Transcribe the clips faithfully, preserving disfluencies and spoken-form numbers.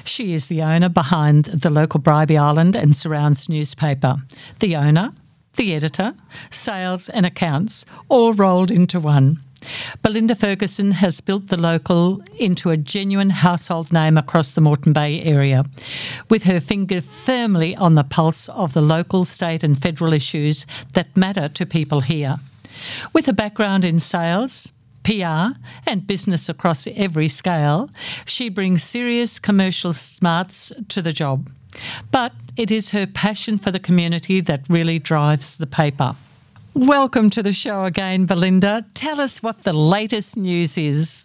She is the owner behind the local Bribie Island and surrounds newspaper. The owner, the editor, sales and accounts, all rolled into one. Belinda Ferguson has built the local into a genuine household name across the Moreton Bay area, with her finger firmly on the pulse of the local, state and federal issues that matter to people here. With a background in sales, P R and business across every scale, she brings serious commercial smarts to the job. But it is her passion for the community that really drives the paper. Welcome to the show again, Belinda. Tell us what the latest news is.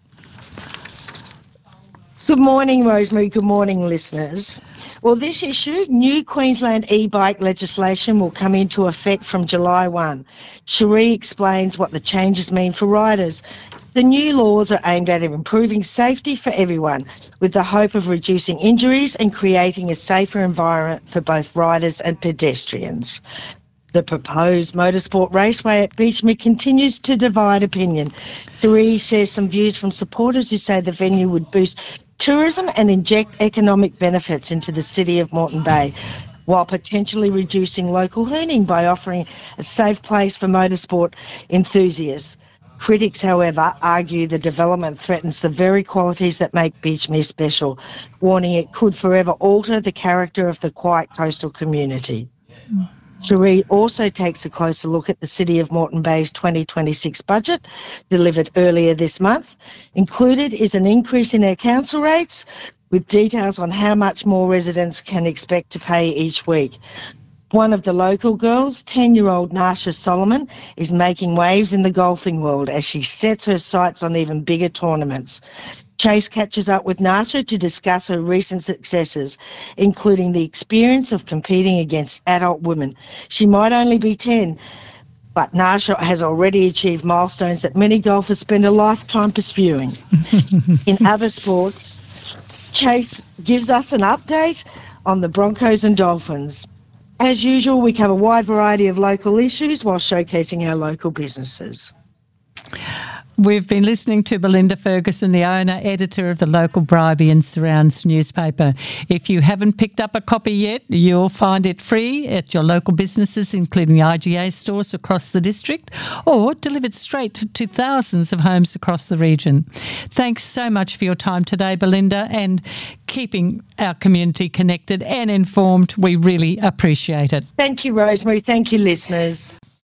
Good morning, Rosemary. Good morning, listeners. Well, this issue, new Queensland e-bike legislation will come into effect from July first. Cherie explains what the changes mean for riders. The new laws are aimed at improving safety for everyone, with the hope of reducing injuries and creating a safer environment for both riders and pedestrians. The proposed motorsport raceway at Beachmead continues to divide opinion. Cherie shares some views from supporters who say the venue would boost tourism and inject economic benefits into the city of Moreton Bay, while potentially reducing local hooning by offering a safe place for motorsport enthusiasts. Critics, however, argue the development threatens the very qualities that make Beachmead special, warning it could forever alter the character of the quiet coastal community. Mm. Cherie also takes a closer look at the City of Moreton Bay's twenty twenty-six budget, delivered earlier this month. Included is an increase in their council rates, with details on how much more residents can expect to pay each week. One of the local girls, ten-year-old Nasha Solomon, is making waves in the golfing world as she sets her sights on even bigger tournaments. Chase catches up with Nasha to discuss her recent successes, including the experience of competing against adult women. She might only be ten, but Nasha has already achieved milestones that many golfers spend a lifetime pursuing. In other sports, Chase gives us an update on the Broncos and Dolphins. As usual, we cover a wide variety of local issues while showcasing our local businesses. We've been listening to Belinda Ferguson, the owner, editor of the local Bribie and Surrounds newspaper. If you haven't picked up a copy yet, you'll find it free at your local businesses, including the I G A stores across the district, or delivered straight to thousands of homes across the region. Thanks so much for your time today, Belinda, and keeping our community connected and informed. We really appreciate it. Thank you, Rosemary. Thank you, listeners.